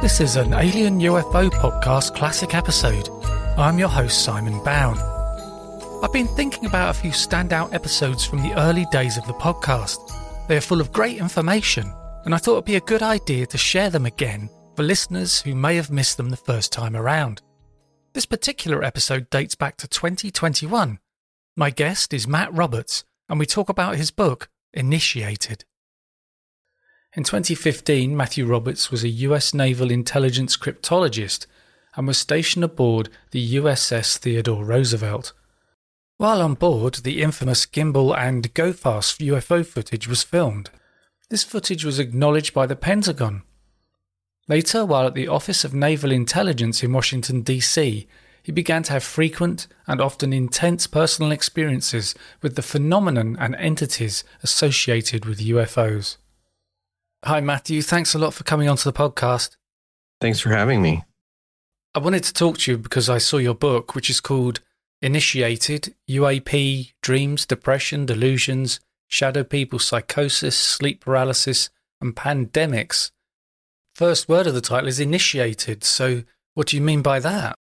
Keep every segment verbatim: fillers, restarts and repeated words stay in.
This is an Alien U F O Podcast classic episode. I'm your host, Simon Bown. I've been thinking about a few standout episodes from the early days of the podcast. They are full of great information, and I thought it'd be a good idea to share them again for listeners who may have missed them the first time around. This particular episode dates back to twenty twenty-one. My guest is Matt Roberts, and we talk about his book, Initiated. In twenty fifteen, Matthew Roberts was a U S Naval intelligence cryptologist and was stationed aboard the U S S Theodore Roosevelt. While on board, the infamous gimbal and go fast U F O footage was filmed. This footage was acknowledged by the Pentagon. Later, while at the Office of Naval Intelligence in Washington, D C, he began to have frequent and often intense personal experiences with the phenomenon and entities associated with U F Os. Hi, Matthew. Thanks a lot for coming onto the podcast. Thanks for having me. I wanted to talk to you because I saw your book, which is called Initiated, U A P, Dreams, Depression, Delusions, Shadow People, Psychosis, Sleep Paralysis, and Pandemics. First word of the title is initiated. So what do you mean by that?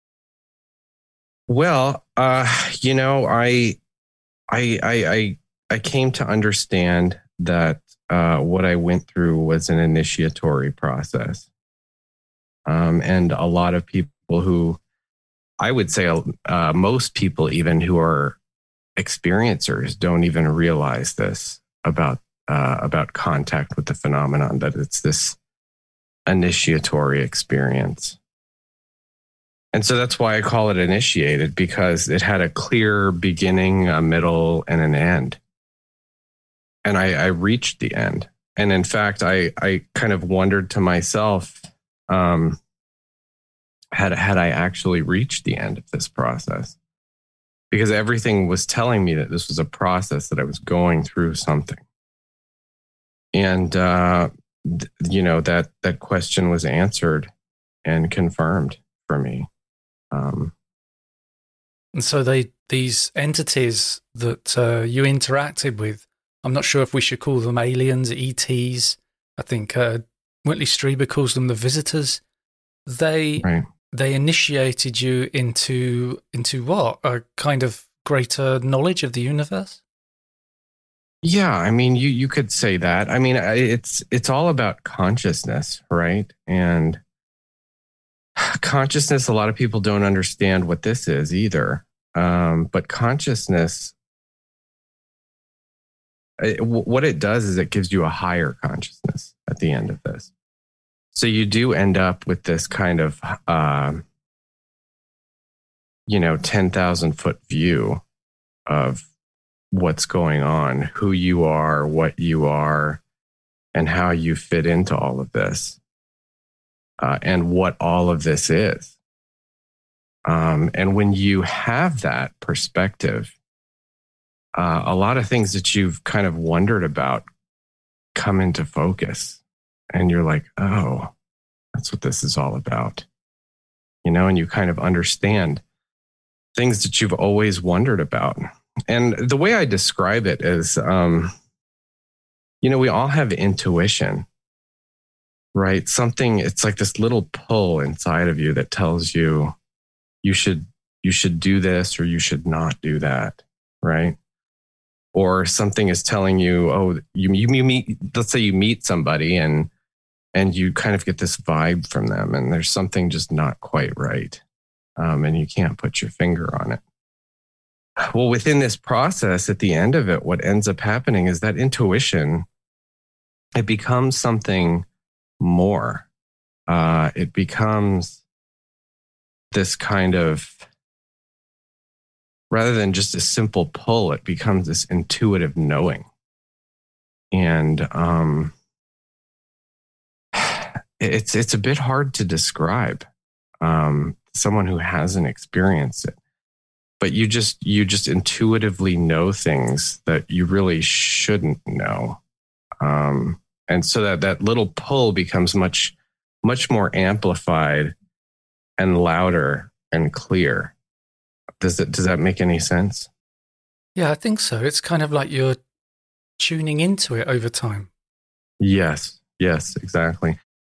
Well, uh, you know, I, I, I, I, I came to understand that uh, what I went through was an initiatory process. Um, and a lot of people who, I would say uh, most people even who are experiencers don't even realize this about, uh, about contact with the phenomenon, that it's this initiatory experience. And so that's why I call it initiated, because it had a clear beginning, a middle, and an end. And I, I reached the end. And in fact, I, I kind of wondered to myself, um, had, had I actually reached the end of this process? Because everything was telling me that this was a process, that I was going through something. And, uh, th- you know, that, that question was answered and confirmed for me. Um, and so they these entities that uh, you interacted with, I'm not sure if we should call them aliens, E Ts. I think uh, Whitley Strieber calls them the visitors. They right. they initiated you into into what? A kind of greater knowledge of the universe? Yeah, I mean, you you could say that. I mean, it's it's all about consciousness, right? And consciousness, a lot of people don't understand what this is either. Um, but consciousness, it, w- what it does is it gives you a higher consciousness at the end of this. So you do end up with this kind of, uh, you know, ten thousand foot view of what's going on, who you are, what you are, and how you fit into all of this. Uh, and what all of this is. Um, and when you have that perspective, uh, a lot of things that you've kind of wondered about come into focus. And you're like, oh, that's what this is all about. You know, and you kind of understand things that you've always wondered about. And the way I describe it is, um, you know, we all have intuition. Right? Something, it's like this little pull inside of you that tells you you should you should do this or you should not do that, right? Or something is telling you, oh, you you meet, let's say you meet somebody and and you kind of get this vibe from them and there's something just not quite right. Um, and you can't put your finger on it. Well, within this process, at the end of it, what ends up happening is that intuition, it becomes something more. Uh, it becomes this kind of, rather than just a simple pull, it becomes this intuitive knowing. And um, it's it's a bit hard to describe. Um, someone who hasn't experienced it, but you just you just intuitively know things that you really shouldn't know. Um, And so that, that little pull becomes much, much more amplified and louder and clear. Does that, does that make any sense? Yeah, I think so. It's kind of like you're tuning into it over time. Yes, yes, exactly.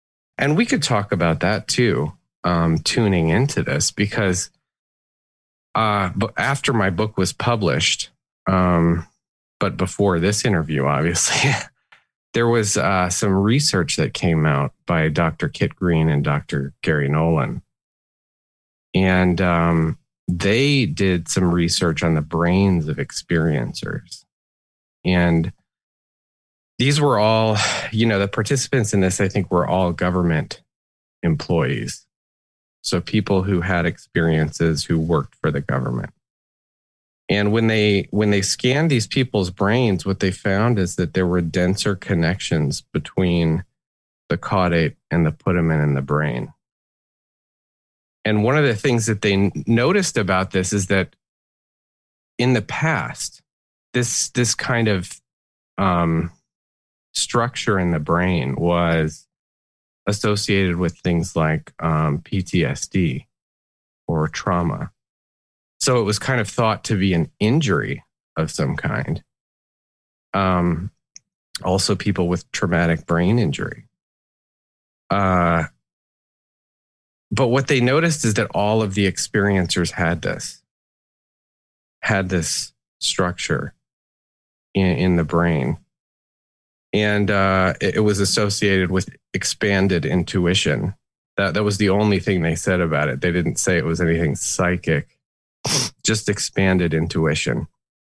And we could talk about that too, um, tuning into this, because uh, but after my book was published, um, but before this interview, obviously, there was uh, some research that came out by Doctor Kit Green and Doctor Gary Nolan. And um, they did some research on the brains of experiencers. And these were all, you know, the participants in this, I think, were all government employees. So people who had experiences who worked for the government. And when they when they scanned these people's brains, what they found is that there were denser connections between the caudate and the putamen in the brain. And one of the things that they noticed about this is that in the past, this this kind of um, structure in the brain was associated with things like um, P T S D or trauma. So it was kind of thought to be an injury of some kind. Um, also, people with traumatic brain injury. Uh, but what they noticed is that all of the experiencers had this, had this structure in, in the brain. And uh, it, it was associated with expanded intuition. That, that was the only thing they said about it. They didn't say it was anything psychic. Just expanded intuition.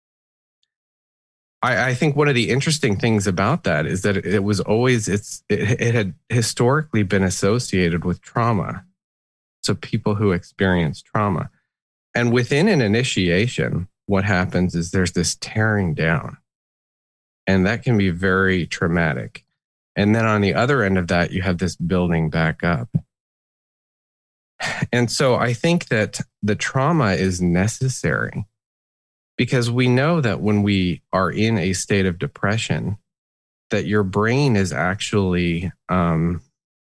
I, I think one of the interesting things about that is that it was always, it's it, it had historically been associated with trauma. So people who experience trauma. And within an initiation, what happens is there's this tearing down. And that can be very traumatic. And then on the other end of that, you have this building back up. And so I think that the trauma is necessary because we know that when we are in a state of depression, that your brain is actually, um,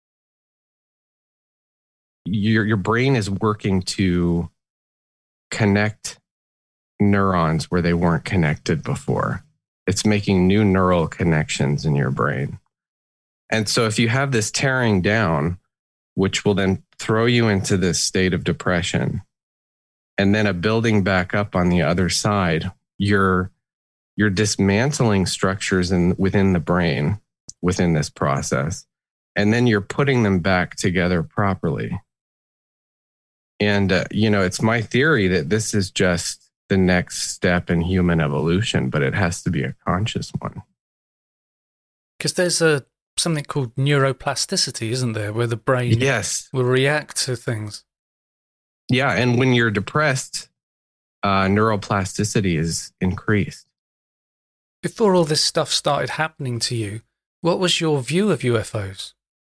your, your brain is working to connect neurons where they weren't connected before. It's making new neural connections in your brain. And so if you have this tearing down, which will then throw you into this state of depression, and then a building back up on the other side, you're you're dismantling structures in within the brain within this process, and then you're putting them back together properly. And uh, you know, it's my theory that this is just the next step in human evolution, but it has to be a conscious one. Because there's a something called neuroplasticity, isn't there, where the brain yes. will react to things. Yeah, and when you're depressed, uh, neuroplasticity is increased. Before all this stuff started happening to you, what was your view of U F Os?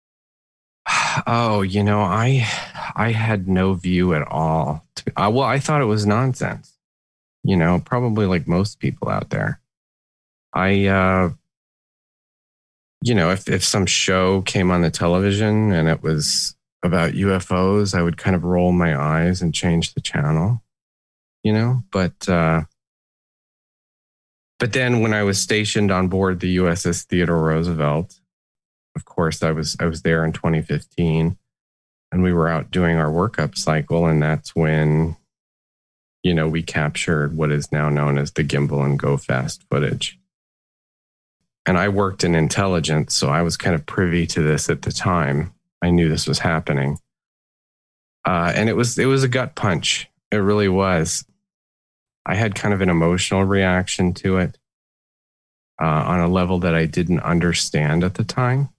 Oh, you know, I I had no view at all. Uh, well, I thought it was nonsense. You know, probably like most people out there. I, uh, you know, if, if some show came on the television and it was about U F Os, I would kind of roll my eyes and change the channel, you know, but, uh, but then when I was stationed on board the U S S Theodore Roosevelt, of course, I was, I was there in twenty fifteen and we were out doing our workup cycle. And that's when, you know, we captured what is now known as the gimbal and go fast footage. And I worked in intelligence, so I was kind of privy to this at the time. I knew this was happening. Uh, and it was it was a gut punch. It really was. I had kind of an emotional reaction to it uh, on a level that I didn't understand at the time.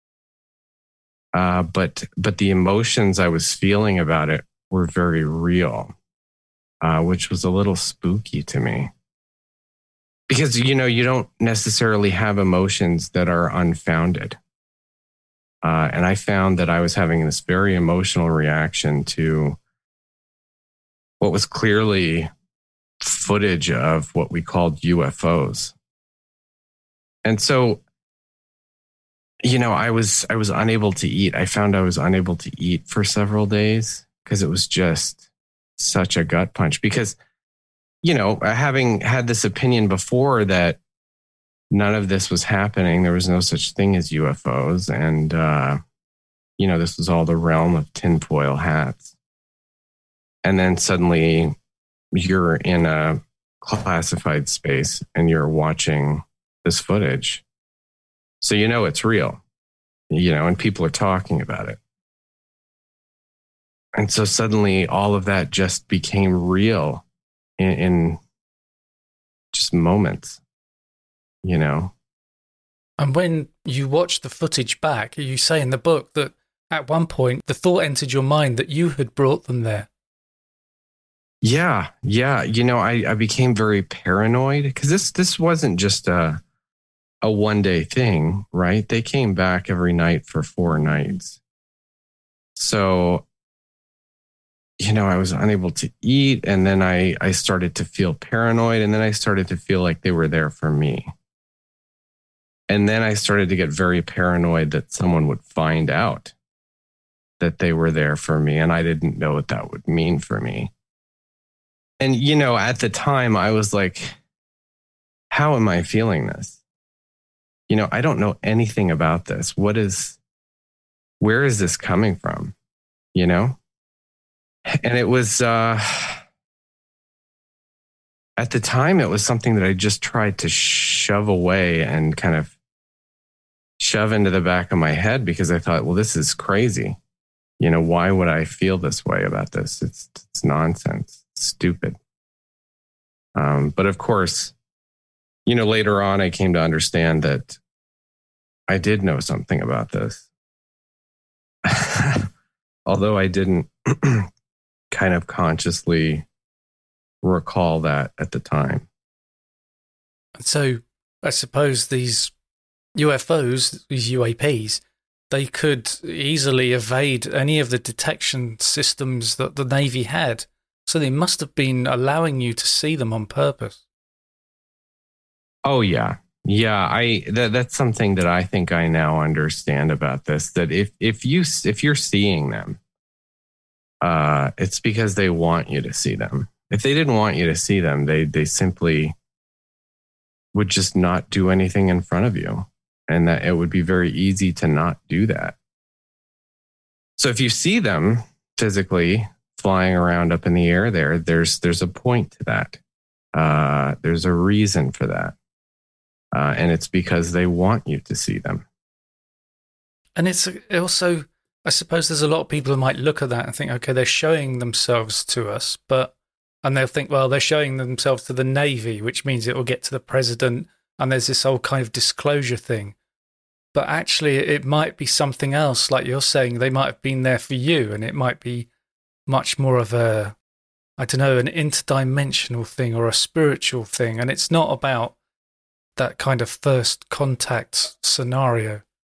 Uh, but but the emotions I was feeling about it were very real, uh, which was a little spooky to me. Because, you know, you don't necessarily have emotions that are unfounded. Uh, and I found that I was having this very emotional reaction to what was clearly footage of what we called U F Os. And so, you know, I was I was unable to eat. I found I was unable to eat for several days because it was just such a gut punch. Because, you know, having had this opinion before that none of this was happening, there was no such thing as U F Os. And, uh, you know, this was all the realm of tinfoil hats. And then suddenly you're in a classified space and you're watching this footage. So you know it's real, you know, and people are talking about it. And so suddenly all of that just became real in, in just moments, you know. And when you watch the footage back, you say in the book that at one point the thought entered your mind that you had brought them there. Yeah, yeah. You know, I, I became very paranoid because this this wasn't just a a one day thing, right? They came back every night for four nights. So, you know, I was unable to eat, and then I I started to feel paranoid, and then I started to feel like they were there for me. And then I started to get very paranoid that someone would find out that they were there for me, and I didn't know what that would mean for me. And, you know, at the time I was like, how am I feeling this? You know, I don't know anything about this. What is, where is this coming from? You know? And it was, uh, at the time, it was something that I just tried to shove away and kind of shove into the back of my head because I thought, well, this is crazy. You know, why would I feel this way about this? It's, it's nonsense. Stupid. Um, but of course, you know, later on, I came to understand that I did know something about this. Although I didn't kind of consciously recall that at the time. So I suppose these U F Os, these U A Ps, they could easily evade any of the detection systems that the Navy had. So they must have been allowing you to see them on purpose. Oh, yeah. Yeah, I that, that's something that I think I now understand about this, that if if you if you're seeing them, uh, it's because they want you to see them. If they didn't want you to see them, they they simply would just not do anything in front of you. And that it would be very easy to not do that. So if you see them physically flying around up in the air there, there's there's a point to that. Uh, there's a reason for that. Uh, and it's because they want you to see them. And it's also, I suppose there's a lot of people who might look at that and think, okay, they're showing themselves to us, but, and they'll think, well, they're showing themselves to the Navy, which means it will get to the president, and there's this whole kind of disclosure thing. But actually, it might be something else, like you're saying, they might have been there for you, and it might be much more of a, I don't know, an interdimensional thing or a spiritual thing. And it's not about that kind of first contact scenario.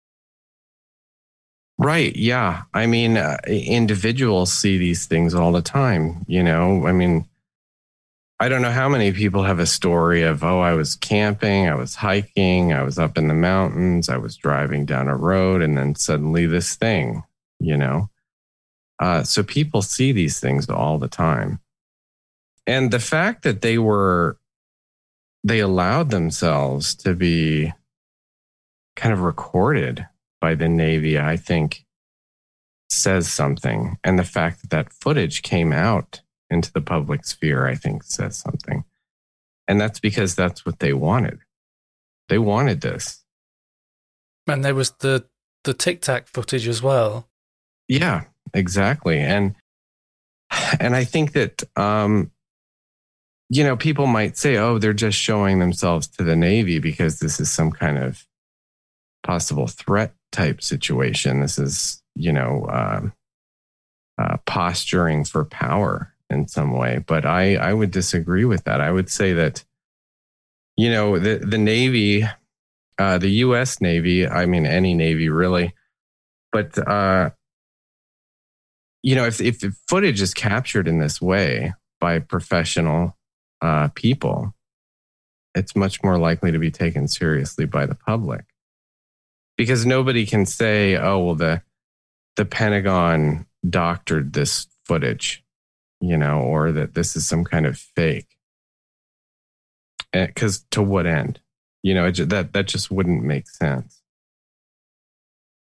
Right. Yeah. I mean, uh, individuals see these things all the time. You know, I mean, I don't know how many people have a story of, oh, I was camping, I was hiking, I was up in the mountains, I was driving down a road, and then suddenly this thing, you know. Uh, so people see these things all the time. And the fact that they were, they allowed themselves to be kind of recorded by the Navy, I think, says something. And the fact that that footage came out into the public sphere, I think, says something. And that's because that's what they wanted. They wanted this. And there was the, the Tic Tac footage as well. Yeah, exactly. And and I think that, um, you know, people might say, oh, they're just showing themselves to the Navy because this is some kind of possible threat type situation. This is, you know, uh, uh, posturing for power in some way. But I, I would disagree with that. I would say that, you know, the, the Navy, uh, the U S Navy, I mean, any Navy really, but, uh, you know, if, if the footage is captured in this way by professional uh, people, it's much more likely to be taken seriously by the public. Because nobody can say, oh, well, the the Pentagon doctored this footage, you know, or that this is some kind of fake. Because to what end? You know, it, that that just wouldn't make sense.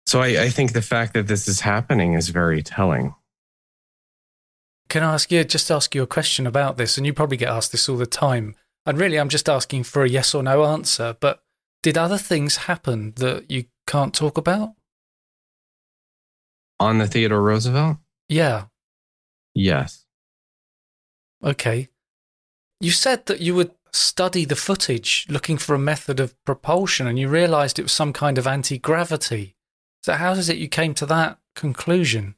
So I, I think the fact that this is happening is very telling. Can I ask you, just ask you a question about this? And you probably get asked this all the time. And really, I'm just asking for a yes or no answer. But did other things happen that you can't talk about? On the Theodore Roosevelt? Yeah. Yes. Okay. You said that you would study the footage looking for a method of propulsion and you realised it was some kind of anti-gravity. So how is it you came to that conclusion?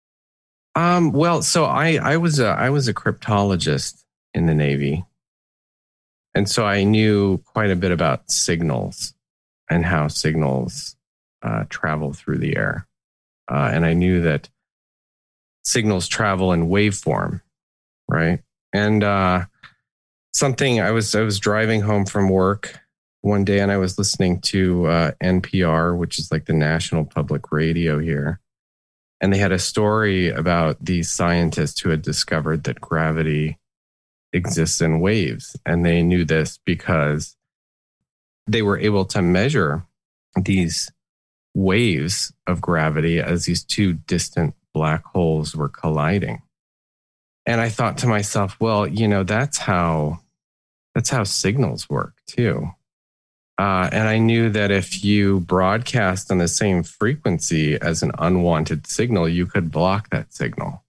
Um, well, so I, I was a, I was a cryptologist in the Navy. And so I knew quite a bit about signals and how signals uh, travel through the air. Uh, and I knew that signals travel in waveform, right? And uh, something I was I was driving home from work one day, and I was listening to uh, N P R, which is like the national public radio here, and they had a story about these scientists who had discovered that gravity exists in waves, and they knew this because they were able to measure these waves of gravity as these two distant black holes were colliding. And I thought to myself, well, you know, that's how that's how signals work too. Uh, and I knew that if you broadcast on the same frequency as an unwanted signal, you could block that signal.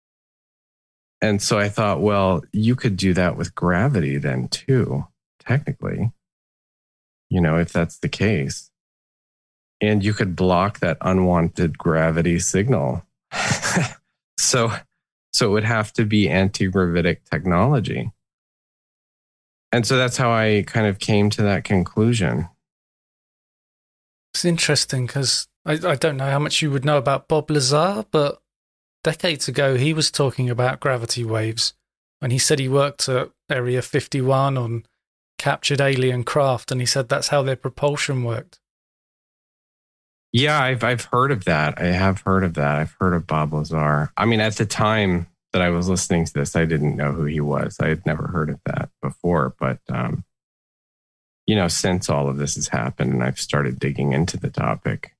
And so I thought, well, you could do that with gravity then too, technically, you know, if that's the case. And you could block that unwanted gravity signal. so, so it would have to be anti-gravitic technology. And so that's how I kind of came to that conclusion. It's interesting because I, I don't know how much you would know about Bob Lazar, but decades ago he was talking about gravity waves. And he said he worked at Area fifty-one on captured alien craft, and he said that's how their propulsion worked. Yeah, I've I've heard of that. I have heard of that. I've heard of Bob Lazar. I mean, at the time that I was listening to this, I didn't know who he was. I had never heard of that before. But, um, you know, since all of this has happened and I've started digging into the topic,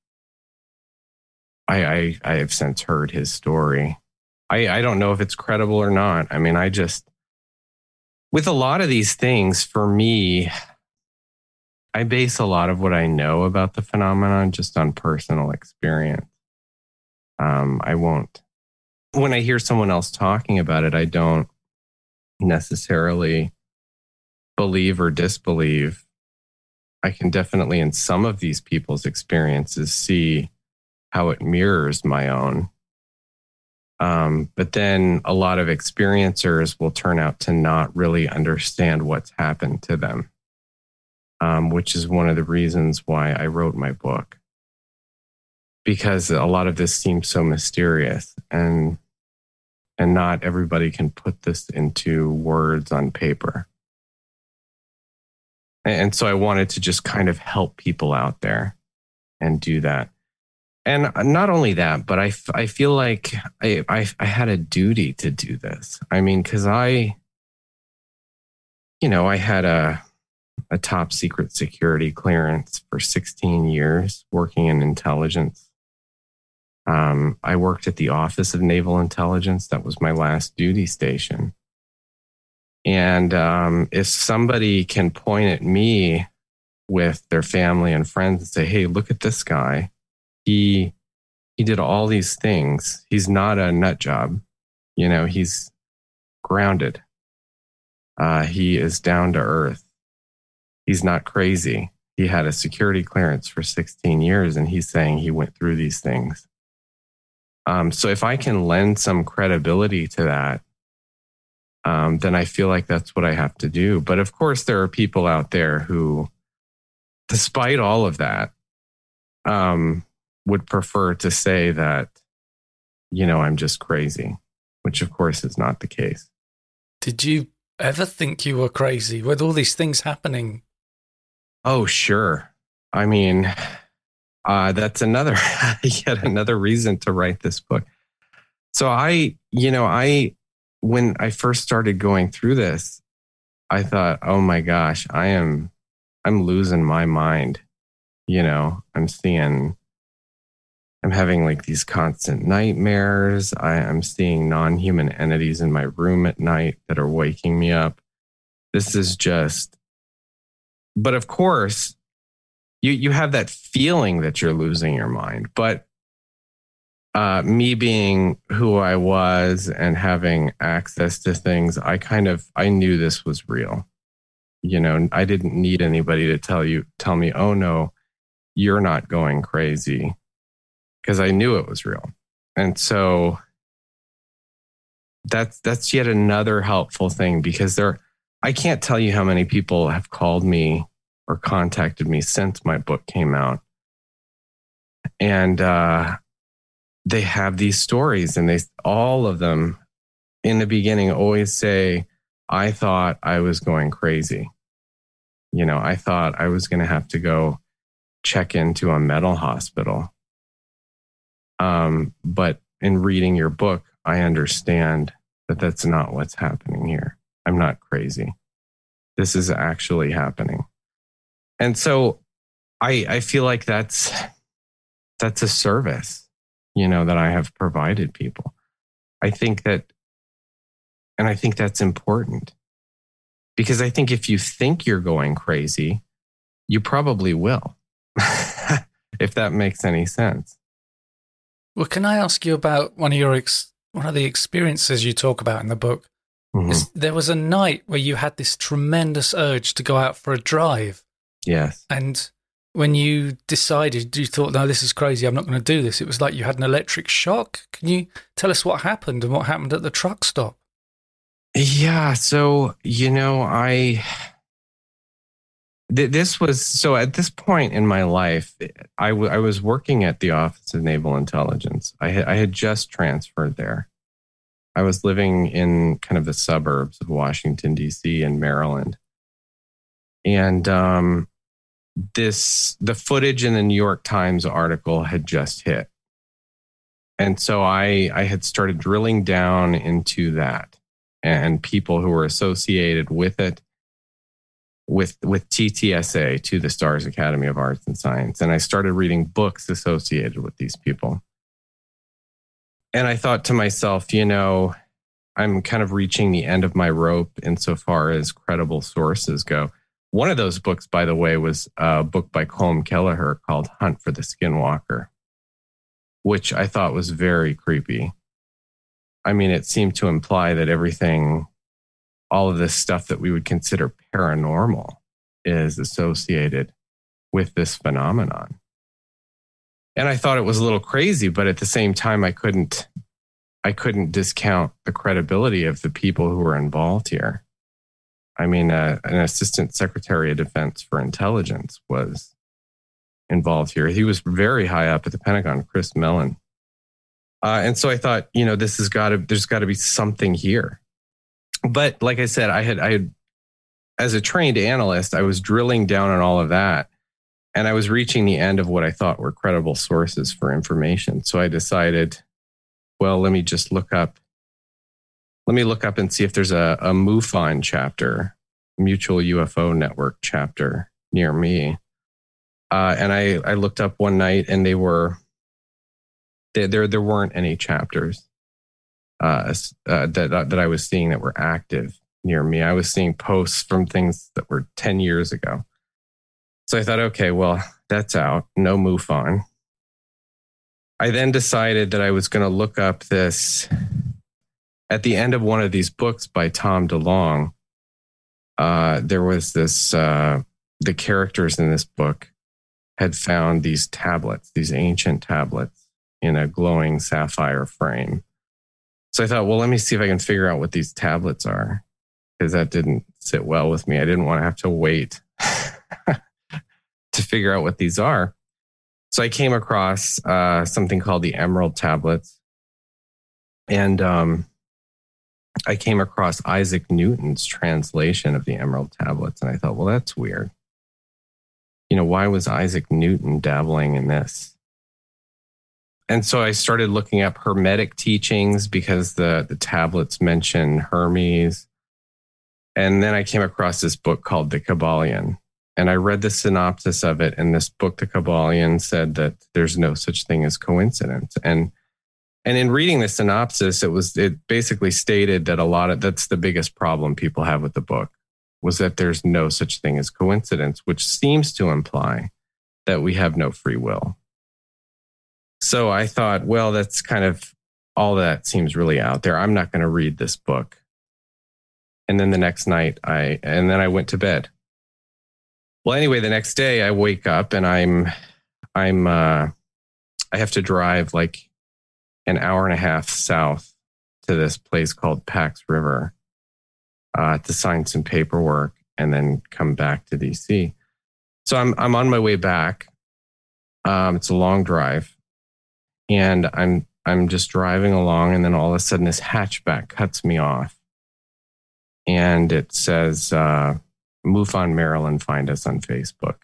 I I, I have since heard his story. I, I don't know if it's credible or not. I mean, I just, with a lot of these things, for me, I base a lot of what I know about the phenomenon just on personal experience. Um, I won't, when I hear someone else talking about it, I don't necessarily believe or disbelieve. I can definitely, in some of these people's experiences, see how it mirrors my own. Um, but then a lot of experiencers will turn out to not really understand what's happened to them. Um, which is one of the reasons why I wrote my book, because a lot of this seems so mysterious, and and not everybody can put this into words on paper. And, and so I wanted to just kind of help people out there and do that. And not only that, but I, I feel like I, I, I had a duty to do this. I mean, because I, you know, I had a... a top secret security clearance for sixteen years working in intelligence. Um, I worked at the Office of Naval Intelligence. That was my last duty station. And um, if somebody can point at me with their family and friends and say, hey, look at this guy. He, he did all these things. He's not a nut job. You know, he's grounded. Uh, he is down to earth. He's not crazy. He had a security clearance for sixteen years, and he's saying he went through these things. Um, so if I can lend some credibility to that, um, then I feel like that's what I have to do. But of course, there are people out there who, despite all of that, um, would prefer to say that, you know, I'm just crazy, which of course is not the case. Did you ever think you were crazy with all these things happening? Oh, sure. I mean, uh, that's another, yet another reason to write this book. So I, you know, I, when I first started going through this, I thought, oh my gosh, I am, I'm losing my mind. You know, I'm seeing I'm having like these constant nightmares. I, I'm seeing non-human entities in my room at night that are waking me up. This is just, but of course, you, you have that feeling that you're losing your mind. But uh, me being who I was and having access to things, I kind of, I knew this was real. You know, I didn't need anybody to tell you, tell me, oh no, you're not going crazy. Because I knew it was real. And so that's that's yet another helpful thing, because there, I can't tell you how many people have called me or contacted me since my book came out. And uh, they have these stories, and they all of them in the beginning always say, I thought I was going crazy. You know, I thought I was going to have to go check into a mental hospital. Um, but in reading your book, I understand that that's not what's happening here. I'm not crazy. This is actually happening. And so I, I feel like that's, that's a service, you know, that I have provided people. I think that, and I think that's important, because I think if you think you're going crazy, you probably will, if that makes any sense. Well, can I ask you about one of your ex- one of the experiences you talk about in the book? Mm-hmm. Is there was a night where you had this tremendous urge to go out for a drive. Yes. And when you decided, you thought, no, this is crazy, I'm not going to do this. It was like you had an electric shock. Can you tell us what happened and what happened at the truck stop? Yeah. So, you know, I... This was, so at this point in my life, I, w- I was working at the Office of Naval Intelligence. I had, I had just transferred there. I was living in kind of the suburbs of Washington, D C and Maryland. And um, this, the footage in the New York Times article had just hit. And so I, I had started drilling down into that and people who were associated with it. with with T T S A, To the Stars Academy of Arts and Science. And I started reading books associated with these people. And I thought to myself, you know, I'm kind of reaching the end of my rope insofar as credible sources go. One of those books, by the way, was a book by Colm Kelleher called Hunt for the Skinwalker, which I thought was very creepy. I mean, it seemed to imply that everything, all of this stuff that we would consider paranormal, is associated with this phenomenon. And I thought it was a little crazy, but at the same time, I couldn't, I couldn't discount the credibility of the people who were involved here. I mean, uh, an assistant secretary of defense for intelligence was involved here. He was very high up at the Pentagon, Chris Mellon. Uh, and so I thought, you know, this has got to, there's got to be something here. But like I said, I had, I had, as a trained analyst, I was drilling down on all of that, and I was reaching the end of what I thought were credible sources for information. So I decided, well, let me just look up, let me look up and see if there's a, a MUFON chapter, Mutual U F O Network chapter near me. Uh, and I, I looked up one night, and they were, they, there, there weren't any chapters uh, uh, that that I was seeing that were active near me. I was seeing posts from things that were ten years ago. So I thought, okay, well, that's out. No MUFON. I then decided that I was going to look up this, at the end of one of these books by Tom DeLonge, uh, there was this, uh, the characters in this book had found these tablets, these ancient tablets in a glowing sapphire frame. So I thought, well, let me see if I can figure out what these tablets are, because that didn't sit well with me. I didn't want to have to wait to figure out what these are. So I came across uh, something called the Emerald Tablets. And um, I came across Isaac Newton's translation of the Emerald Tablets. And I thought, well, that's weird. You know, why was Isaac Newton dabbling in this? And so I started looking up Hermetic teachings, because the, the tablets mention Hermes. And then I came across this book called The Kybalion. And I read the synopsis of it, and this book, The Kybalion, said that there's no such thing as coincidence. And and in reading the synopsis, it was it basically stated that a lot of that's the biggest problem people have with the book, was that there's no such thing as coincidence, which seems to imply that we have no free will. So I thought, well, that's kind of all that seems really out there. I'm not going to read this book. And then the next night, I and then I went to bed. Well, anyway, the next day I wake up and I'm, I'm, uh, I have to drive like an hour and a half south to this place called Pax River uh, to sign some paperwork and then come back to D C. So I'm I'm on my way back. Um, it's a long drive, and I'm I'm just driving along, and then all of a sudden this hatchback cuts me off, and it says, Uh, MUFON Maryland, find us on Facebook.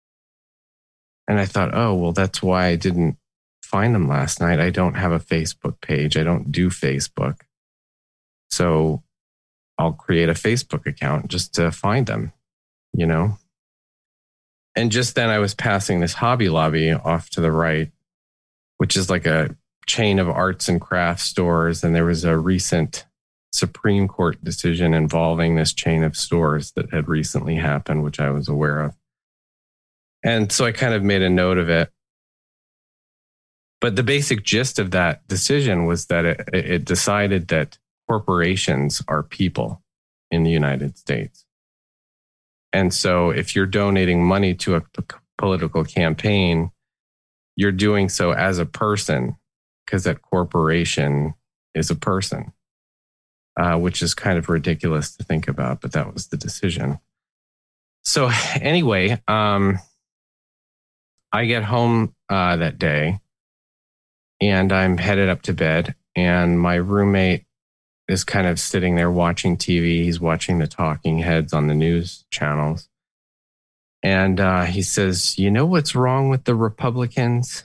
And I thought, oh, well, that's why I didn't find them last night. I don't have a Facebook page. I don't do Facebook. So I'll create a Facebook account just to find them, you know? And just then I was passing this Hobby Lobby off to the right, which is like a chain of arts and crafts stores. And there was a recent Supreme Court decision involving this chain of stores that had recently happened, which I was aware of. And so I kind of made a note of it. But the basic gist of that decision was that it, it decided that corporations are people in the United States. And so if you're donating money to a political campaign, you're doing so as a person, because that corporation is a person. Uh, which is kind of ridiculous to think about, but that was the decision. So anyway, um, I get home uh, that day, and I'm headed up to bed, and my roommate is kind of sitting there watching T V. He's watching the talking heads on the news channels. And uh, he says, you know what's wrong with the Republicans?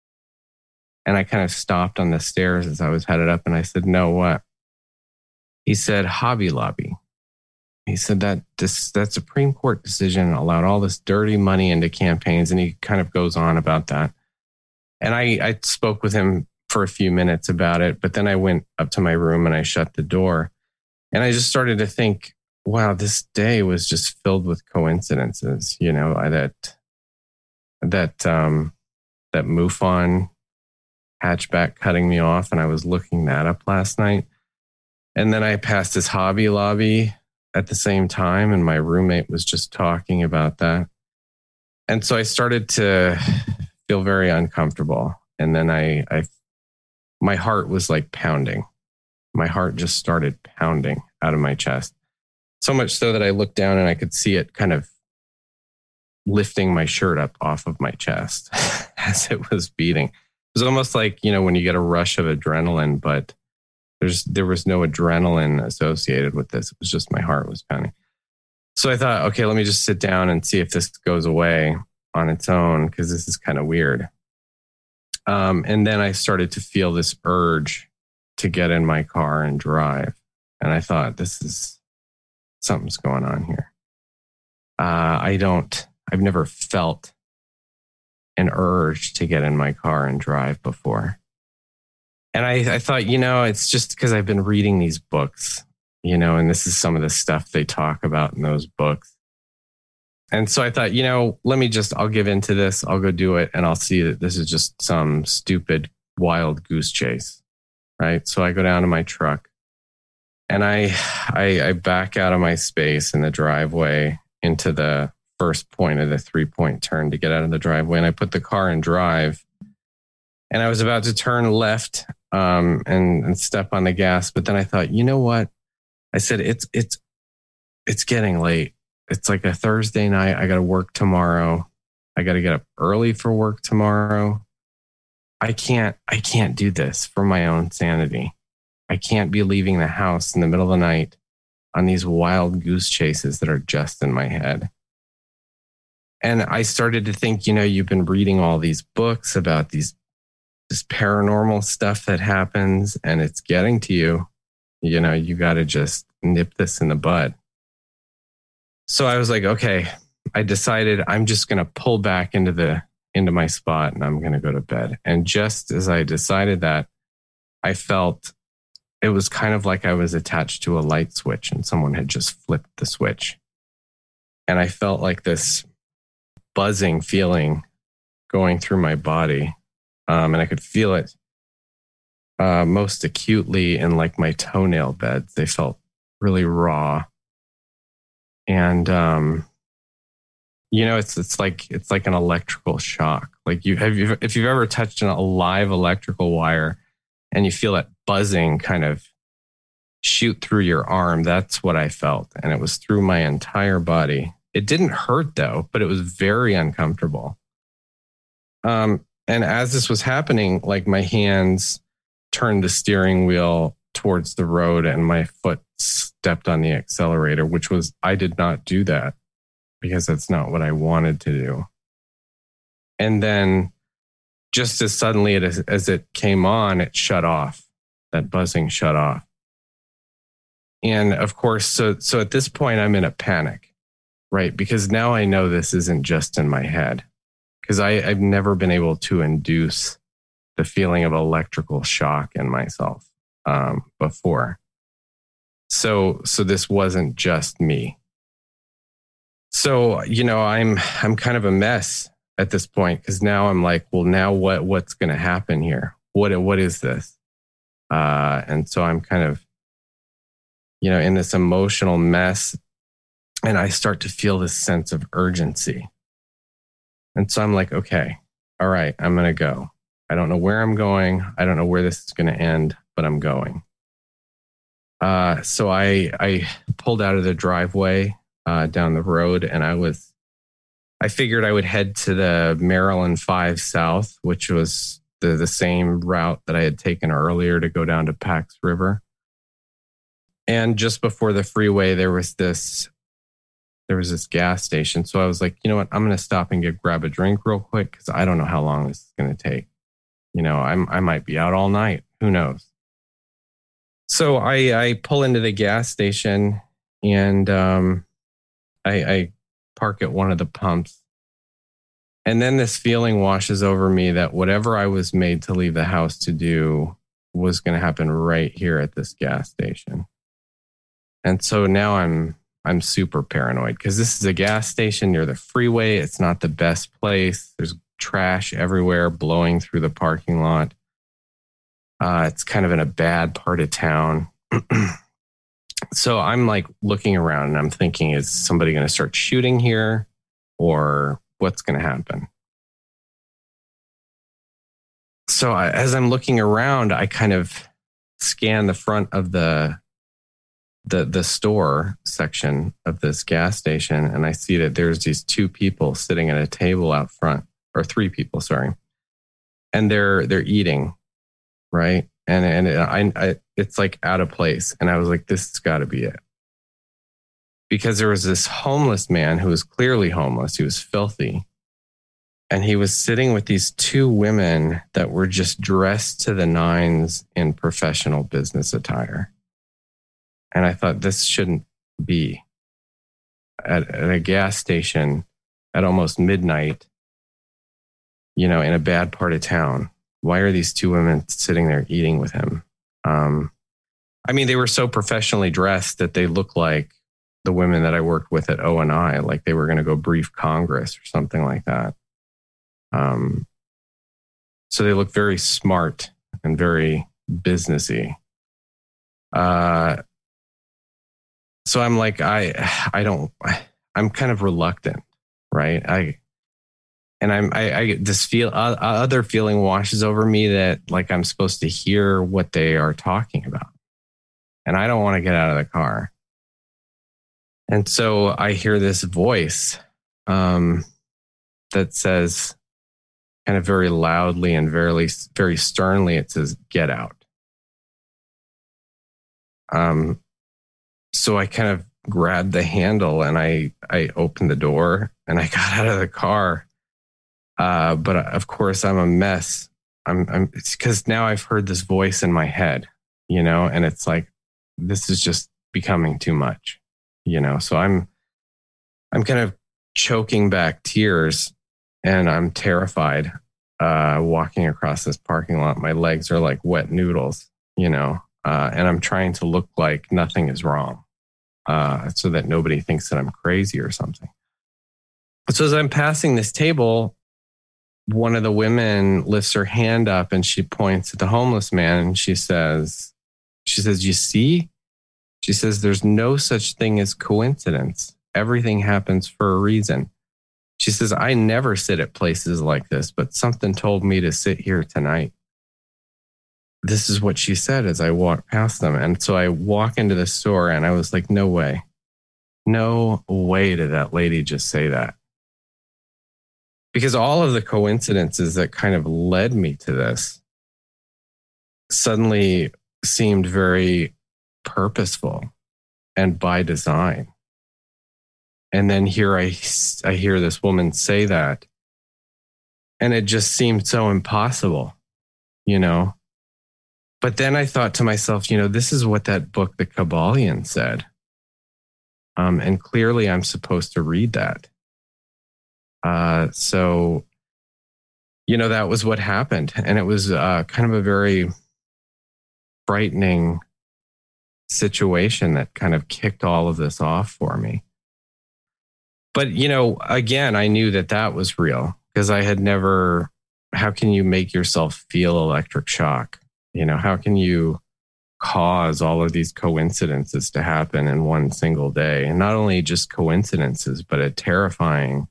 And I kind of stopped on the stairs as I was headed up, and I said, no, what? He said, Hobby Lobby. He said that this that Supreme Court decision allowed all this dirty money into campaigns, and he kind of goes on about that. And I, I spoke with him for a few minutes about it, but then I went up to my room and I shut the door. And I just started to think, wow, this day was just filled with coincidences. You know, I, that that um, that MUFON hatchback cutting me off, and I was looking that up last night. And then I passed this Hobby Lobby at the same time, and my roommate was just talking about that. And so I started to feel very uncomfortable. And then I, I, my heart was like pounding. My heart just started pounding out of my chest. So much so that I looked down and I could see it kind of lifting my shirt up off of my chest as it was beating. It was almost like, you know, when you get a rush of adrenaline, but There's, there was no adrenaline associated with this. It was just my heart was pounding. So I thought, okay, let me just sit down and see if this goes away on its own, because this is kind of weird. Um, and then I started to feel this urge to get in my car and drive. And I thought, this is, something's going on here. Uh, I don't, I've never felt an urge to get in my car and drive before. And I, I thought, you know, it's just because I've been reading these books, you know, and this is some of the stuff they talk about in those books. And so I thought, you know, let me just, I'll give into this. I'll go do it. And I'll see that this is just some stupid wild goose chase. Right. So I go down to my truck and I, I, I back out of my space in the driveway into the first point of the three point turn to get out of the driveway. And I put the car in drive. And I was about to turn left um, and, and step on the gas. But then I thought, you know what? I said, it's it's it's getting late. It's like a Thursday night. I got to work tomorrow. I got to get up early for work tomorrow. I can't I can't do this for my own sanity. I can't be leaving the house in the middle of the night on these wild goose chases that are just in my head. And I started to think, you know, you've been reading all these books about these this paranormal stuff that happens and it's getting to you. You know, you got to just nip this in the bud. So I was like, okay, I decided I'm just going to pull back into the into my spot and I'm going to go to bed. And just as I decided that, I felt it was kind of like I was attached to a light switch and someone had just flipped the switch. And I felt like this buzzing feeling going through my body. Um, and I could feel it uh, most acutely in like my toenail beds. They felt really raw. And, um, you know, it's it's like it's like an electrical shock. Like you have you if you've ever touched a live electrical wire and you feel that buzzing kind of shoot through your arm, that's what I felt. And it was through my entire body. It didn't hurt though, but it was very uncomfortable. Um, and as this was happening, like my hands turned the steering wheel towards the road and my foot stepped on the accelerator, which was, I did not do that because that's not what I wanted to do. And then just as suddenly as, as it came on, it shut off. That buzzing shut off. And of course, so so at this point, I'm in a panic, right? Because now I know this isn't just in my head. Because I've never been able to induce the feeling of electrical shock in myself um, before. So so this wasn't just me. So, you know, I'm I'm kind of a mess at this point because now I'm like, well, now what what's going to happen here? What what is this? Uh, and so I'm kind of, you know, in this emotional mess, and I start to feel this sense of urgency. And so I'm like, okay, all right, I'm going to go. I don't know where I'm going. I don't know where this is going to end, but I'm going. Uh, so I I pulled out of the driveway uh, down the road, and I was, I figured I would head to the Maryland five South, which was the, the same route that I had taken earlier to go down to Pax River. And just before the freeway, there was this, there was this gas station. So I was like, you know what, I'm going to stop and get grab a drink real quick because I don't know how long this is going to take. You know, I'm I might be out all night. Who knows? So I I pull into the gas station and um, I, I park at one of the pumps. And then this feeling washes over me that whatever I was made to leave the house to do was going to happen right here at this gas station. And so now I'm I'm super paranoid because this is a gas station near the freeway. It's not the best place. There's trash everywhere blowing through the parking lot. Uh, it's kind of in a bad part of town. So I'm like looking around and I'm thinking, is somebody going to start shooting here or what's going to happen? So I, as I'm looking around, I kind of scan the front of the the the store section of this gas station, and I see that there's these two people sitting at a table out front, or three people, sorry, and they're they're eating, right? And and it, I, I it's like out of place, and I was like, this has got to be it, because there was this homeless man who was clearly homeless. He was filthy, and he was sitting with these two women that were just dressed to the nines in professional business attire. And I thought, this shouldn't be at, at a gas station at almost midnight, you know, in a bad part of town. Why are these two women sitting there eating with him? Um, I mean, they were so professionally dressed that they looked like the women that I worked with at O and I, like they were going to go brief Congress or something like that. Um, so they look very smart and very businessy. Uh, so I'm like, I, I don't, I'm kind of reluctant, right? I, and I'm, I, I this feel, uh, other feeling washes over me that like I'm supposed to hear what they are talking about, and I don't want to get out of the car. And so I hear this voice um, that says, kind of very loudly and very, very sternly, it says, "Get out." Um, so I kind of grabbed the handle and I, I opened the door and I got out of the car. Uh, but of course I'm a mess. I'm, I'm, it's because now I've heard this voice in my head, you know, and it's like, this is just becoming too much, you know? So I'm, I'm kind of choking back tears, and I'm terrified uh, walking across this parking lot. My legs are like wet noodles, you know, uh, and I'm trying to look like nothing is wrong uh, so that nobody thinks that I'm crazy or something. So as I'm passing this table, one of the women lifts her hand up and she points at the homeless man and she says, she says, you see? She says, there's no such thing as coincidence. Everything happens for a reason. She says, I never sit at places like this, but something told me to sit here tonight. This is what she said as I walked past them. And so I walk into the store and I was like, no way. No way did that lady just say that. Because all of the coincidences that kind of led me to this suddenly seemed very purposeful and by design. And then here I, I hear this woman say that. And it just seemed so impossible, you know. But then I thought to myself, you know, this is what that book, The Kybalion, said. Um, and clearly I'm supposed to read that. Uh, so, you know, that was what happened. And it was uh, kind of a very frightening situation that kind of kicked all of this off for me. But, you know, again, I knew that that was real because I had never, how can you make yourself feel electric shock? You know, how can you cause all of these coincidences to happen in one single day? And not only just coincidences, but a terrifying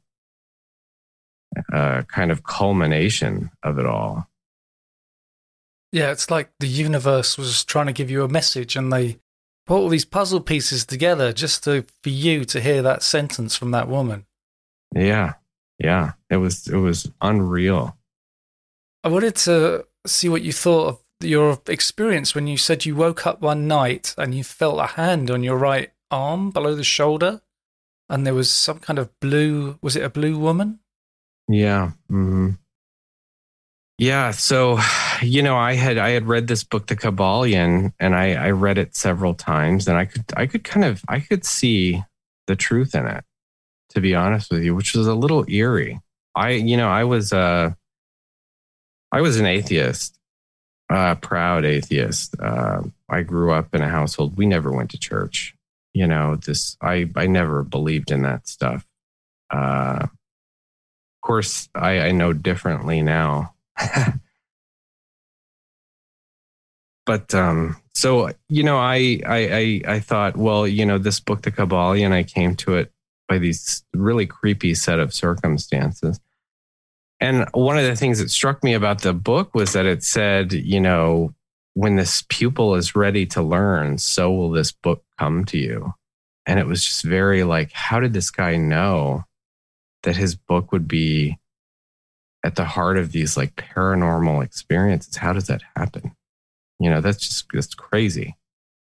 uh, kind of culmination of it all. Yeah, it's like the universe was trying to give you a message and they put all these puzzle pieces together just to, for you to hear that sentence from that woman. Yeah, yeah. It was, it was unreal. I wanted to see what you thought of your experience when you said you woke up one night and you felt a hand on your right arm below the shoulder and there was some kind of blue, was it a blue woman? Yeah. Mm-hmm. Yeah. So, you know, I had, I had read this book, The Kybalion, and I, I read it several times and I could, I could kind of, I could see the truth in it, to be honest with you, which was a little eerie. I, you know, I was, uh, I was an atheist, a proud atheist. Uh, I grew up in a household. We never went to church. You know, this, I, I never believed in that stuff. Uh, of course, I, I know differently now. But um, so, you know, I, I, I, I thought, well, you know, this book, The Kybalion, I came to it by these really creepy set of circumstances. And one of the things that struck me about the book was that it said, you know, when this pupil is ready to learn, so will this book come to you. And it was just very like, how did this guy know that his book would be at the heart of these like paranormal experiences? How does that happen? You know, that's just, that's crazy.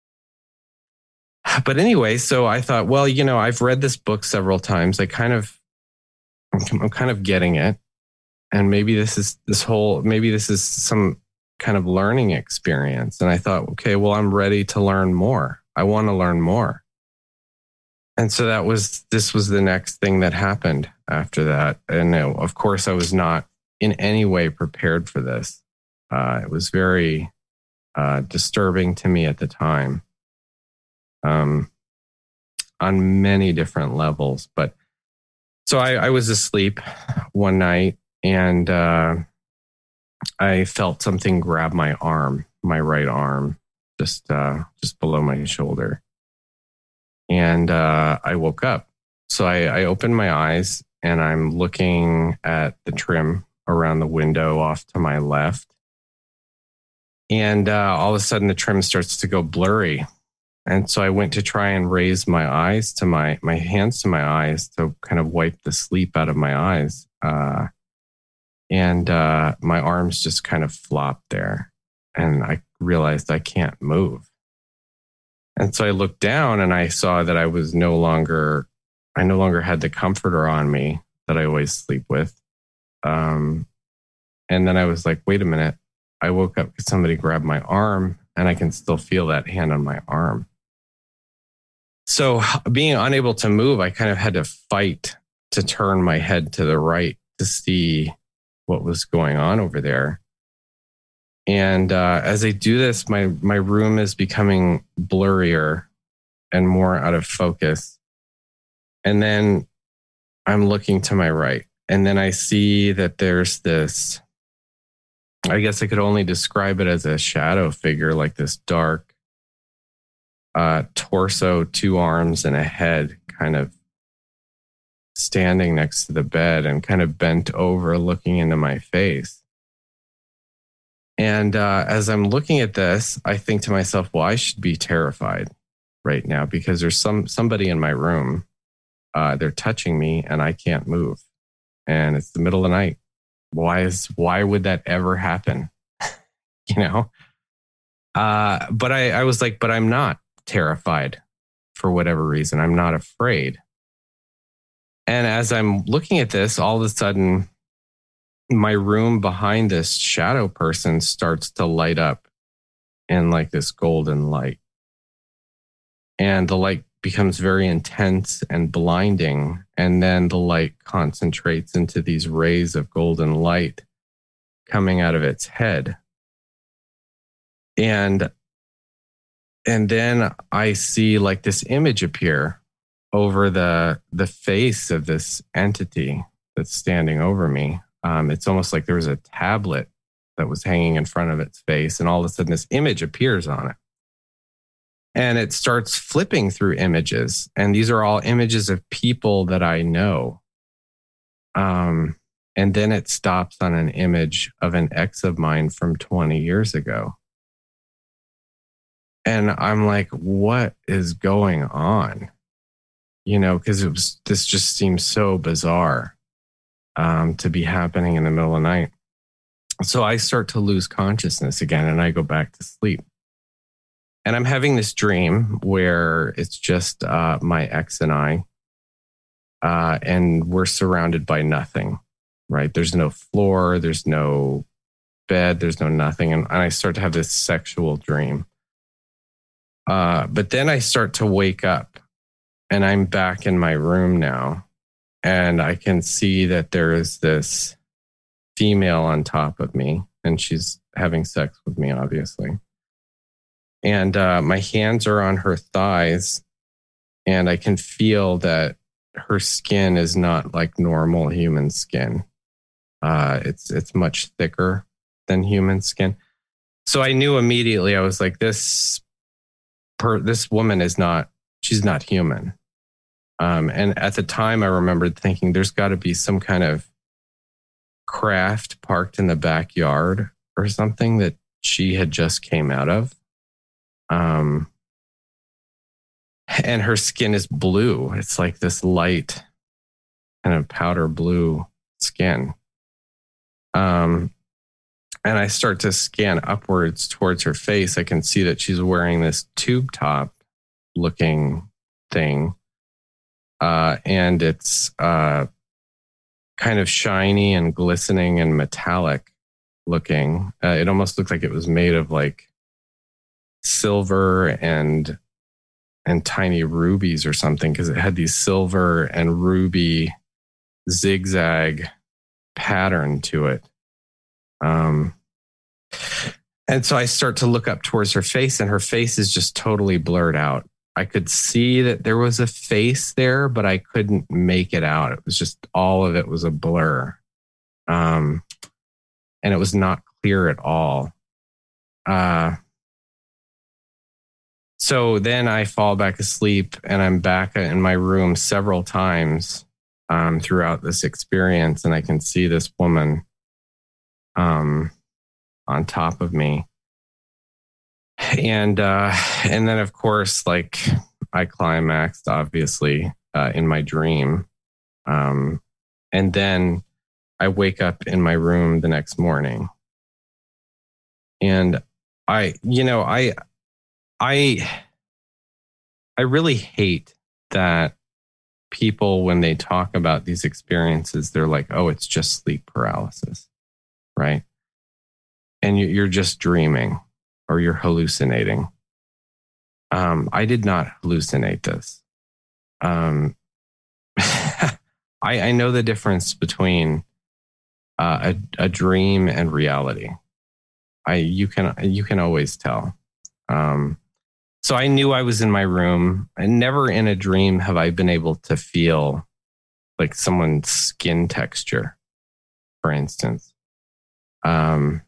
But anyway, so I thought, well, you know, I've read this book several times. I kind of, I'm kind of getting it. And maybe this is this whole, maybe this is some kind of learning experience. And I thought, okay, well, I'm ready to learn more. I want to learn more. And so that was, this was the next thing that happened after that. And uh, of course, I was not in any way prepared for this. Uh, it was very uh, disturbing to me at the time, um, on many different levels. But so I, I was asleep one night and uh, I felt something grab my arm, my right arm, just uh, just below my shoulder. And uh, I woke up. So I, I opened my eyes and I'm looking at the trim around the window off to my left. And uh, all of a sudden the trim starts to go blurry. And so I went to try and raise my eyes to my, my hands to my eyes to kind of wipe the sleep out of my eyes. Uh, and uh, my arms just kind of flopped there. And I realized I can't move. And so I looked down and I saw that I was no longer, I no longer had the comforter on me that I always sleep with. Um, and then I was like, wait a minute. I woke up because somebody grabbed my arm and I can still feel that hand on my arm. So being unable to move, I kind of had to fight to turn my head to the right to see what was going on over there. And uh, as I do this, my, my room is becoming blurrier and more out of focus. And then I'm looking to my right. And then I see that there's this, I guess I could only describe it as a shadow figure, like this dark uh, torso, two arms and a head, kind of standing next to the bed and kind of bent over looking into my face. And uh, as I'm looking at this, I think to myself, well, I should be terrified right now because there's some somebody in my room. Uh, they're touching me and I can't move. And it's the middle of the night. Why is why would that ever happen? you know? Uh, but I, I was like, but I'm not terrified for whatever reason. I'm not afraid. And as I'm looking at this, all of a sudden, my room behind this shadow person starts to light up in like this golden light. And the light becomes very intense and blinding. And then the light concentrates into these rays of golden light coming out of its head. And, and then I see like this image appear over the the face of this entity that's standing over me. Um, it's almost like there was a tablet that was hanging in front of its face, and all of a sudden this image appears on it. And it starts flipping through images, and these are all images of people that I know. Um, and then it stops on an image of an ex of mine from twenty years ago. And I'm like, what is going on? You know, because it was this just seems so bizarre um, to be happening in the middle of the night. So I start to lose consciousness again and I go back to sleep. And I'm having this dream where it's just uh, my ex and I, uh, and we're surrounded by nothing, right? There's no floor, there's no bed, there's no nothing. And, and I start to have this sexual dream. Uh, but then I start to wake up. And I'm back in my room now, and I can see that there is this female on top of me, and she's having sex with me, obviously. And uh, my hands are on her thighs, and I can feel that her skin is not like normal human skin. Uh, it's it's much thicker than human skin. So I knew immediately. I was like, this per this woman is not. She's not human. Um, and at the time, I remembered thinking there's got to be some kind of craft parked in the backyard or something that she had just came out of. Um, and her skin is blue. It's like this light kind of powder blue skin. Um, and I start to scan upwards towards her face. I can see that she's wearing this tube top looking thing. Uh, and it's uh, kind of shiny and glistening and metallic looking. Uh, it almost looked like it was made of like silver and and tiny rubies or something, because it had these silver and ruby zigzag pattern to it. Um, and so I start to look up towards her face, and her face is just totally blurred out. I could see that there was a face there, but I couldn't make it out. It was just all of it was a blur. Um, and it was not clear at all. Uh, so then I fall back asleep, and I'm back in my room several times um, throughout this experience. And I can see this woman um, on top of me. And uh, and then, of course, like I climaxed, obviously, uh, in my dream. Um, and then I wake up in my room the next morning. And I, you know, I, I, I really hate that people, when they talk about these experiences, they're like, oh, it's just sleep paralysis, right? And you're just dreaming. Or you're hallucinating. Um, I did not hallucinate this. Um, I, I know the difference between uh, a, a dream and reality. I you can you can always tell. Um, so I knew I was in my room, and never in a dream have I been able to feel like someone's skin texture, for instance. Um,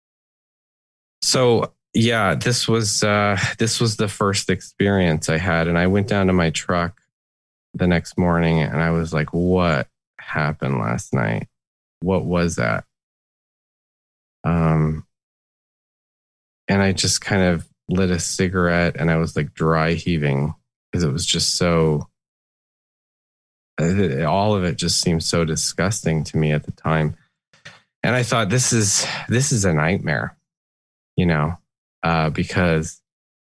so yeah, this was uh, this was the first experience I had, and I went down to my truck the next morning, and I was like, "What happened last night? What was that?" Um, and I just kind of lit a cigarette, and I was like dry heaving because it was just so. All of it just seemed so disgusting to me at the time, and I thought, "This is this is a nightmare," you know, uh, because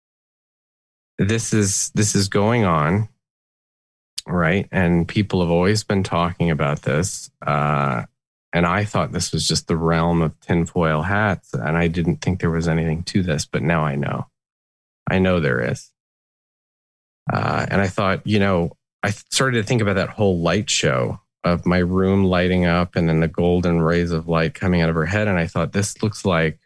this is this is going on, right? And people have always been talking about this. Uh, And I thought this was just the realm of tinfoil hats. And I didn't think there was anything to this, but now I know. I know there is. Uh, and I thought, you know, I started to think about that whole light show of my room lighting up and then the golden rays of light coming out of her head. And I thought, this looks like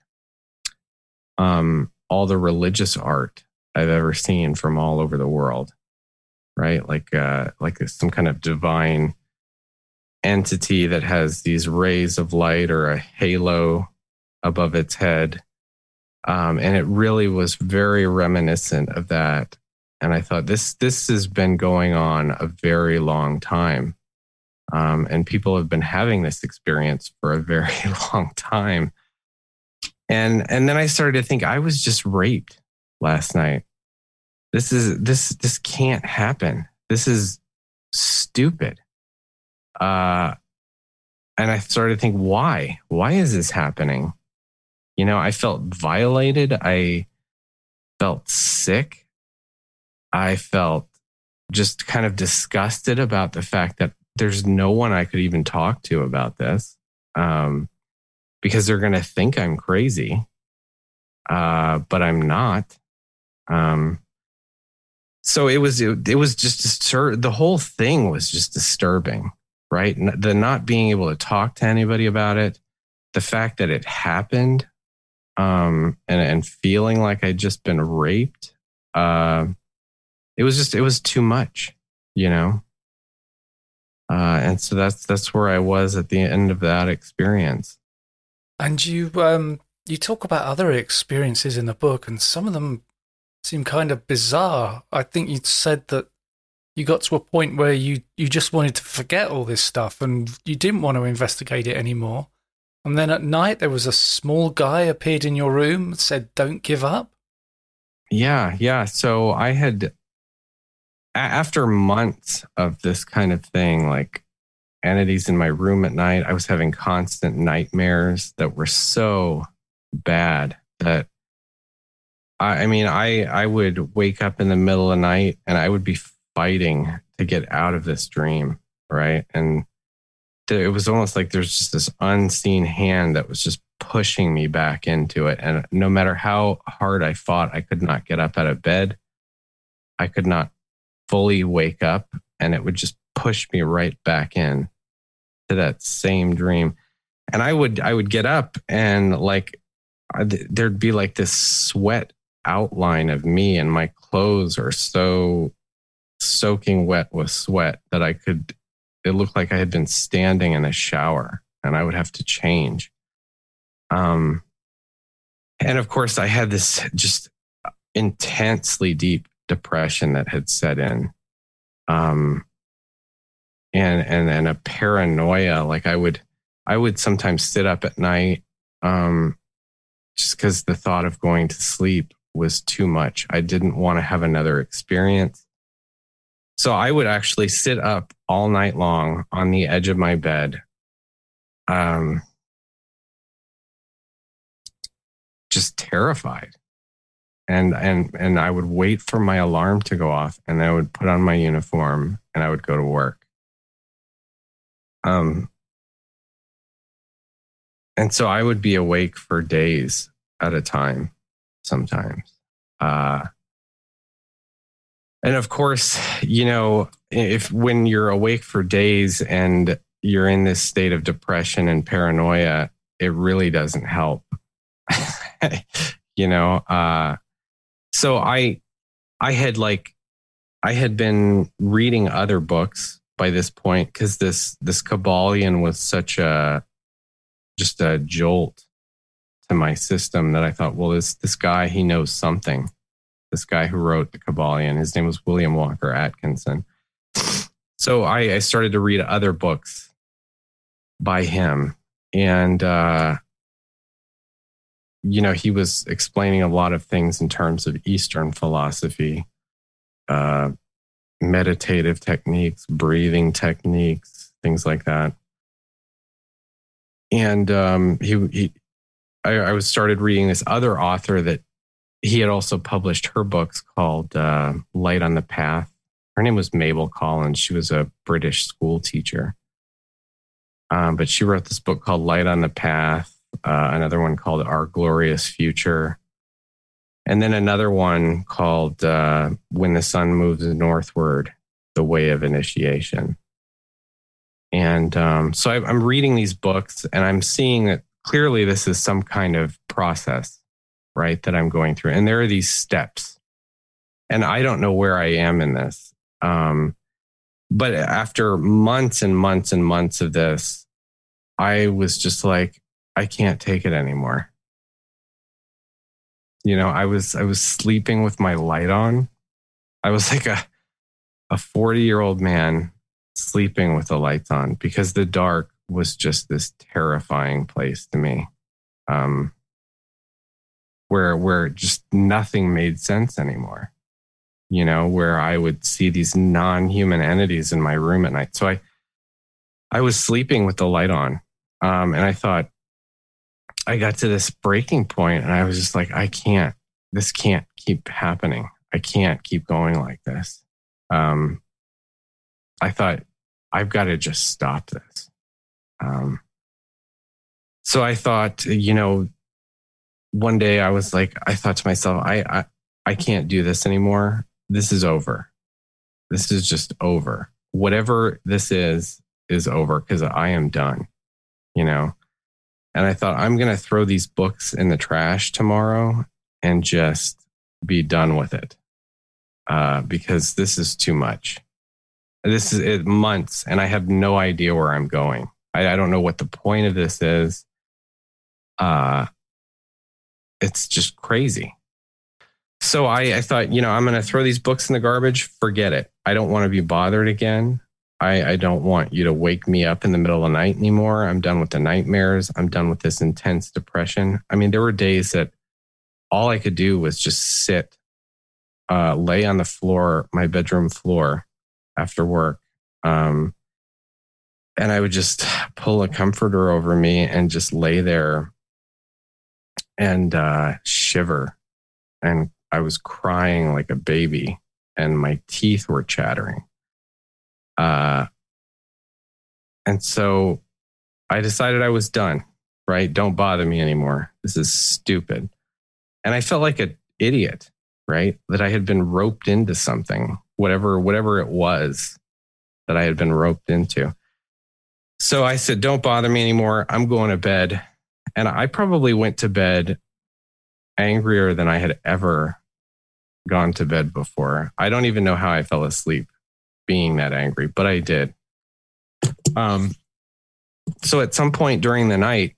um, all the religious art I've ever seen from all over the world, right? Like, uh, like some kind of divine entity that has these rays of light or a halo above its head. Um, and it really was very reminiscent of that. And I thought, this this has been going on a very long time. Um, and people have been having this experience for a very long time. And and then I started to think, I was just raped last night. This is this this can't happen. This is stupid. Uh, and I started to think, why? Why is this happening? You know, I felt violated. I felt sick. I felt just kind of disgusted about the fact that there's no one I could even talk to about this, um, because they're going to think I'm crazy, uh, but I'm not. Um, so it was it, it was just distur- the whole thing was just disturbing. Right. The not being able to talk to anybody about it, the fact that it happened, um, and, and feeling like I'd just been raped. Uh, it was just, it was too much, you know? Uh, and so that's, that's where I was at the end of that experience. And you, um, you talk about other experiences in the book, and some of them seem kind of bizarre. I think you said that you got to a point where you, you just wanted to forget all this stuff and you didn't want to investigate it anymore. And then at night, there was a small guy appeared in your room and said, "Don't give up." Yeah, yeah. So I had, after months of this kind of thing, like entities in my room at night, I was having constant nightmares that were so bad that, I, I mean, I, I would wake up in the middle of the night and I would be fighting to get out of this dream, right? And th- it was almost like there's just this unseen hand that was just pushing me back into it. And no matter how hard I fought, I could not get up out of bed. I could not fully wake up, and it would just push me right back in to that same dream. And I would, I would get up and like, there'd be like this sweat outline of me, and my clothes are so soaking wet with sweat that I could, it looked like I had been standing in a shower and I would have to change. Um, and of course I had this just intensely deep depression that had set in. Um, and, and, and a paranoia. Like I would, I would sometimes sit up at night, um, just because the thought of going to sleep was too much. I didn't want to have another experience. So I would actually sit up all night long on the edge of my bed, um, just terrified. And, and, and I would wait for my alarm to go off, and I would put on my uniform and I would go to work. Um, and so I would be awake for days at a time sometimes. Uh, And of course, you know, if when you're awake for days and you're in this state of depression and paranoia, it really doesn't help. you know, uh, so I, I had like, I had been reading other books by this point because this this Kybalion was such a just a jolt to my system that I thought, well, this this guy, he knows something. This guy who wrote the Kybalion, his name was William Walker Atkinson. So I, I started to read other books by him, and uh, you know, he was explaining a lot of things in terms of Eastern philosophy. Uh, meditative techniques, breathing techniques, things like that. And um, he, he I, I was started reading this other author that he had also published her books called uh, Light on the Path. Her name was Mabel Collins. She was a British school teacher. Um, but she wrote this book called Light on the Path, uh, another one called Our Glorious Future. And then another one called uh, When the Sun Moves Northward, The Way of Initiation. And um, so I, I'm reading these books and I'm seeing that clearly this is some kind of process, right, that I'm going through. And there are these steps. And I don't know where I am in this. Um, but after months and months and months of this, I was just like, I can't take it anymore. You know, I was I was sleeping with my light on. I was like a a forty-year-old man sleeping with the lights on because the dark was just this terrifying place to me, um, where where just nothing made sense anymore. You know, where I would see these non-human entities in my room at night. So I I was sleeping with the light on, um, and I thought, I got to this breaking point and I was just like, I can't, this can't keep happening. I can't keep going like this. Um, I thought, I've got to just stop this. Um, so I thought, you know, one day I was like, I thought to myself, I, I, I can't do this anymore. This is over. This is just over. Whatever this is, is over because I am done, you know? And I thought, I'm going to throw these books in the trash tomorrow and just be done with it. Uh, because this is too much. This is it, months, and I have no idea where I'm going. I, I don't know what the point of this is. Uh, it's just crazy. So I, I thought, you know, I'm going to throw these books in the garbage. Forget it. I don't want to be bothered again. I, I don't want you to wake me up in the middle of the night anymore. I'm done with the nightmares. I'm done with this intense depression. I mean, there were days that all I could do was just sit, uh, lay on the floor, my bedroom floor after work. Um, and I would just pull a comforter over me and just lay there and uh, shiver. And I was crying like a baby and my teeth were chattering. Uh, and so I decided I was done, right? Don't bother me anymore. This is stupid. And I felt like an idiot, right? That I had been roped into something, whatever, whatever it was that I had been roped into. So I said, don't bother me anymore. I'm going to bed. And I probably went to bed angrier than I had ever gone to bed before. I don't even know how I fell asleep being that angry, but I did. Um, so at some point during the night,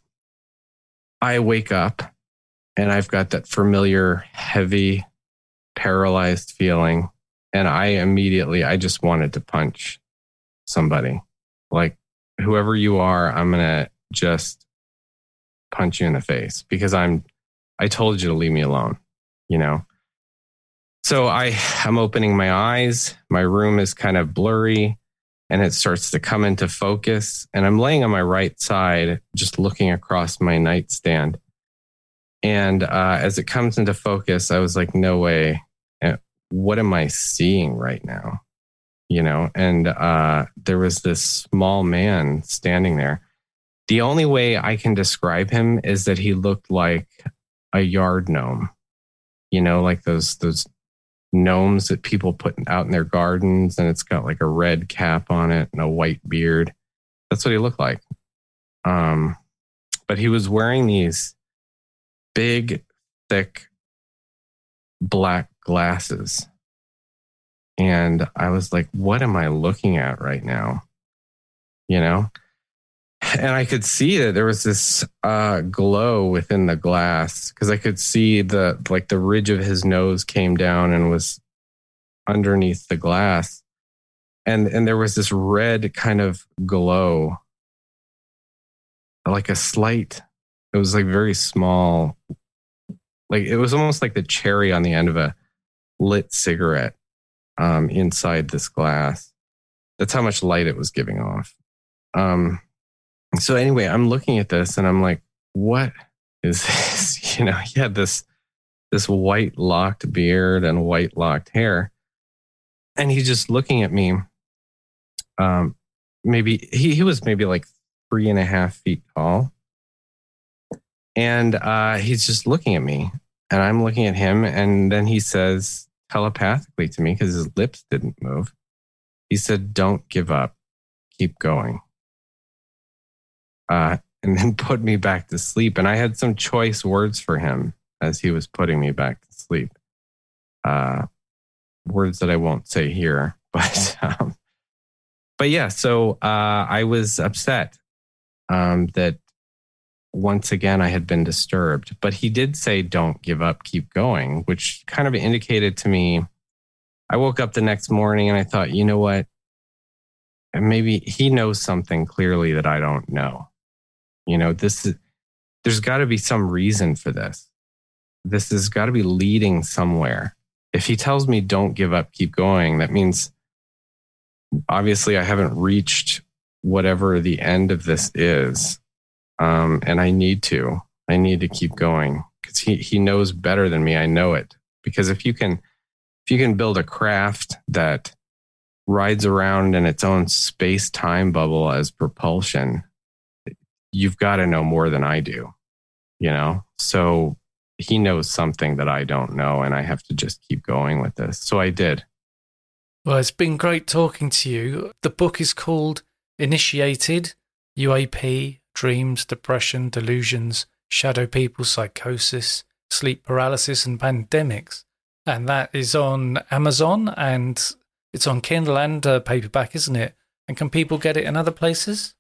I wake up and I've got that familiar, heavy, paralyzed feeling. And I immediately, I just wanted to punch somebody. Like, whoever you are, I'm going to just punch you in the face because I'm, I told you to leave me alone, you know? So I, I'm opening my eyes. My room is kind of blurry and it starts to come into focus. And I'm laying on my right side, just looking across my nightstand. And uh, as it comes into focus, I was like, no way. What am I seeing right now? You know, and uh, there was this small man standing there. The only way I can describe him is that he looked like a yard gnome, you know, like those those gnomes that people put out in their gardens, and it's got like a red cap on it and a white beard. That's what he looked like. Um, but he was wearing these big, thick, black glasses. And I was like, what am I looking at right now? You know? And I could see that there was this uh, glow within the glass, because I could see the like the ridge of his nose came down and was underneath the glass. And and there was this red kind of glow, like a slight, it was like very small. Like it was almost like the cherry on the end of a lit cigarette um, inside this glass. That's how much light it was giving off. Um, so anyway, I'm looking at this and I'm like, what is this? You know, he had this, this white locked beard and white locked hair. And he's just looking at me. Um, maybe he, he was maybe like three and a half feet tall. And uh, he's just looking at me and I'm looking at him. And then he says telepathically to me, because his lips didn't move, he said, don't give up, keep going. Uh, and then put me back to sleep. And I had some choice words for him as he was putting me back to sleep. Uh, words that I won't say here, but um, but yeah. So uh, I was upset um, that once again I had been disturbed. But he did say, "Don't give up, keep going," which kind of indicated to me. I woke up the next morning and I thought, you know what? Maybe he knows something clearly that I don't know. You know, this is, there's got to be some reason for this. This has got to be leading somewhere. If he tells me don't give up, keep going, that means obviously I haven't reached whatever the end of this is. Um, and I need to, I need to keep going, because he, he knows better than me. I know it. Because if you can, if you can build a craft that rides around in its own space-time bubble as propulsion, you've got to know more than I do, you know? So he knows something that I don't know, and I have to just keep going with this. So I did. Well, it's been great talking to you. The book is called Initiated, U A P, Dreams, Depression, Delusions, Shadow People, Psychosis, Sleep Paralysis, and Pandemics. And that is on Amazon, and it's on Kindle and uh, paperback, isn't it? And can people get it in other places?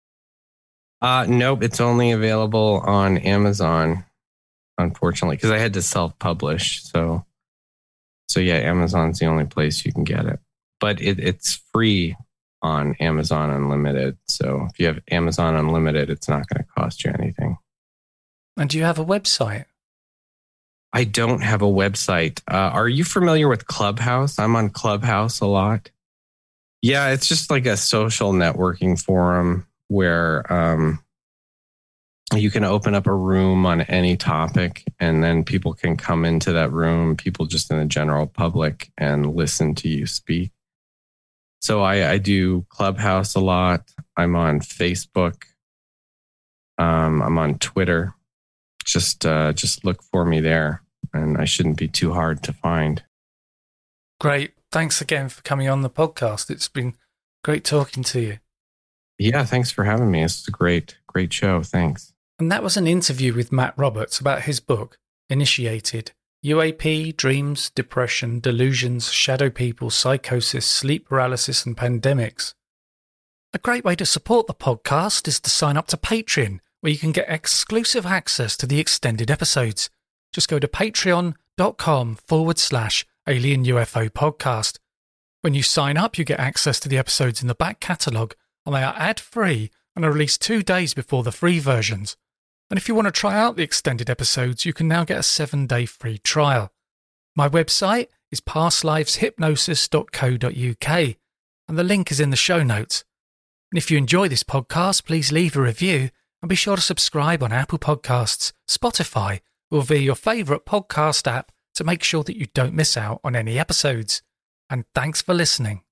Uh, nope, it's only available on Amazon, unfortunately, because I had to self-publish. So, so yeah, Amazon's the only place you can get it. But it, it's free on Amazon Unlimited. So if you have Amazon Unlimited, it's not going to cost you anything. And do you have a website? I don't have a website. Uh, are you familiar with Clubhouse? I'm on Clubhouse a lot. Yeah, it's just like a social networking forum where um, you can open up a room on any topic, and then people can come into that room, people just in the general public, and listen to you speak. So I, I do Clubhouse a lot. I'm on Facebook. Um, I'm on Twitter. Just uh, just look for me there, and I shouldn't be too hard to find. Great. Thanks again for coming on the podcast. It's been great talking to you. Yeah, thanks for having me. It's a great, great show. Thanks. And that was an interview with Matt Roberts about his book, Initiated, U A P, Dreams, Depression, Delusions, Shadow People, Psychosis, Sleep Paralysis, and Pandemics. A great way to support the podcast is to sign up to Patreon, where you can get exclusive access to the extended episodes. Just go to patreon.com forward slash Alien U F O podcast. When you sign up, you get access to the episodes in the back catalogue, and they are ad-free and are released two days before the free versions. And if you want to try out the extended episodes, you can now get a seven-day free trial. My website is past lives hypnosis dot co dot uk, and the link is in the show notes. And if you enjoy this podcast, please leave a review and be sure to subscribe on Apple Podcasts, Spotify, or via your favourite podcast app to make sure that you don't miss out on any episodes. And thanks for listening.